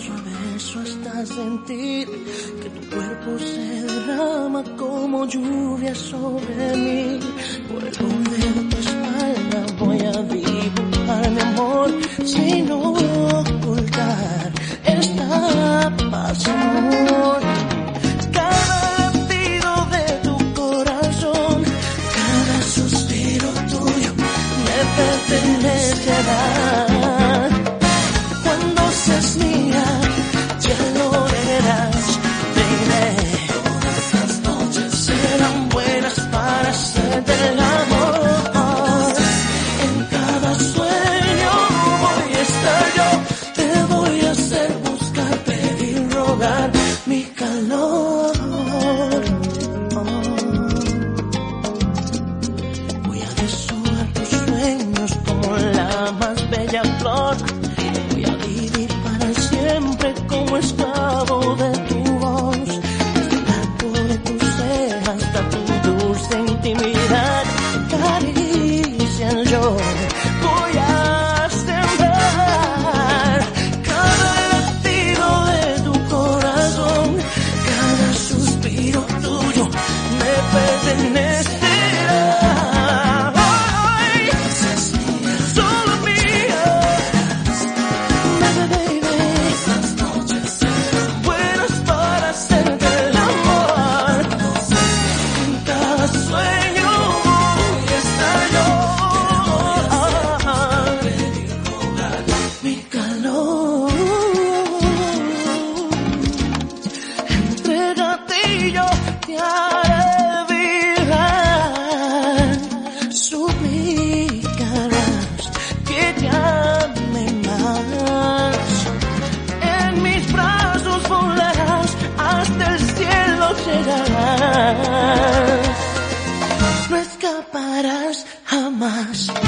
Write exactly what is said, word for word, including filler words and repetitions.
suave beso hasta sentir que tu cuerpo se derrama como lluvia sobre mí. Por el borde de tu espalda voy a dibujar mi amor sin ocultar esta paz, amor. Cada latido de tu corazón, cada suspiro tuyo me pertenecerá. Cuando seas mía, ya lo verás, baby. Todas las noches serán buenas para hacerte el amor. En cada sueño voy a estar yo, te voy a hacer buscar, pedir, rogar mi calor. Voy a deshojar tus sueños como la más bella flor. Voy a vivir para siempre como esclavo de tu voz. Desde el arco de tus cejas hasta tu dulce intimidad, caricia yo voy a sembrar. Cada latido de tu corazón, cada suspiro tuyo me pertenecerá. Ay, solo mía, baby, baby. Las noches serán buenas para hacerte el amor. En cada sueño voy a estar yo, pedir, rogar mi calor. Entrégate y yo te haré vibrar. Suplicarás que te ame más. En mis brazos volarás, hasta el cielo llegarás. No escaparás jamás.